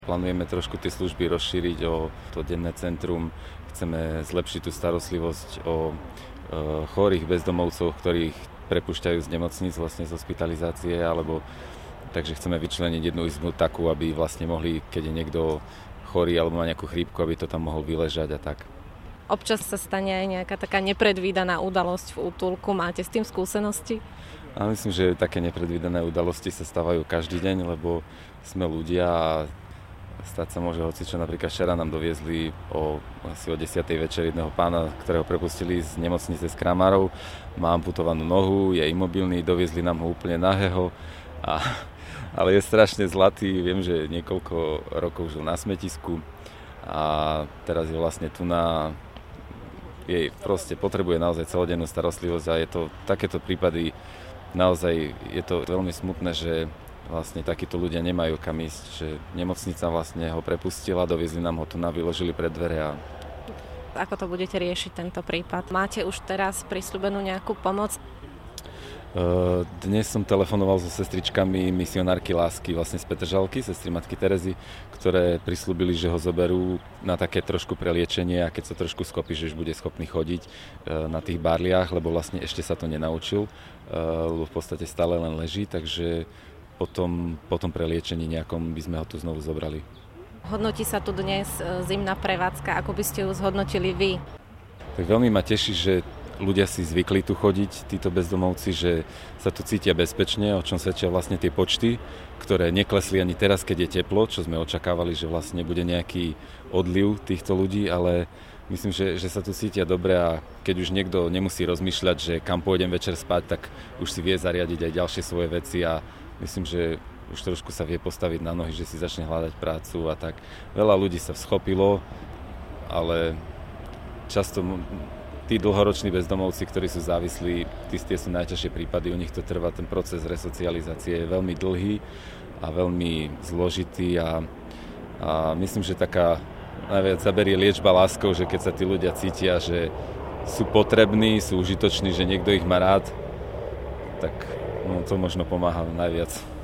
Plánujeme trošku tie služby rozšíriť o to denné centrum. Chceme zlepšiť tú starostlivosť o chorých bezdomovcov, ktorých prepúšťajú z nemocníc, vlastne z hospitalizácie, takže chceme vyčleniť jednu izbu takú, aby vlastne mohli, keď je niekto chorý alebo má nejakú chrípku, aby to tam mohol vyležať a tak. Občas sa stane aj nejaká taká nepredvídaná udalosť v útulku. Máte s tým skúsenosti? A myslím, že také nepredvídané udalosti sa stávajú každý deň, lebo sme ľudia a stať sa môže hocičo. Napríklad včera nám doviezli asi o 10. večer jedného pána, ktorého prepustili z nemocnice z Kramárov. Má amputovanú nohu, je imobilný, doviezli nám ho úplne nahého. Ale je strašne zlatý, viem, že niekoľko rokov žil na smetisku a teraz je vlastne tu jej proste potrebuje naozaj celodennú starostlivosť a je to takéto prípady, naozaj je to veľmi smutné, že vlastne takíto ľudia nemajú kam ísť, že nemocnica vlastne ho prepustila, doviezli nám ho tu vyložili pred dvere. Ako to budete riešiť tento prípad? Máte už teraz prisľúbenú nejakú pomoc? Dnes som telefonoval so sestričkami misionárky lásky vlastne z Petržalky, sestry matky Terezy, ktoré prislúbili, že ho zoberú na také trošku preliečenie a keď sa trošku skopí, že už bude schopný chodiť na tých barliach, lebo vlastne ešte sa to nenaučil, lebo v podstate stále len leží, takže po tom preliečení nejakom by sme ho tu znovu zobrali. Hodnotí sa tu dnes zimná prevádzka, ako by ste ju zhodnotili vy? Tak veľmi ma teší, že ľudia si zvykli tu chodiť, títo bezdomovci, že sa tu cítia bezpečne, o čom svedčia vlastne tie počty, ktoré neklesli ani teraz, keď je teplo, čo sme očakávali, že vlastne bude nejaký odliv týchto ľudí, ale myslím, že sa tu cítia dobre a keď už niekto nemusí rozmýšľať, že kam pôjdem večer spať, tak už si vie zariadiť aj ďalšie svoje veci a myslím, že už trošku sa vie postaviť na nohy, že si začne hľadať prácu a tak. Veľa ľudí sa vschopilo, ale často tí dlhoroční bezdomovci, ktorí sú závislí, tie sú najťažšie prípady, u nich to trvá, ten proces resocializácie je veľmi dlhý a veľmi zložitý a myslím, že taká najviac zaberie liečba láskou, že keď sa tí ľudia cítia, že sú potrební, sú užitoční, že niekto ich má rád, tak to možno pomáha najviac.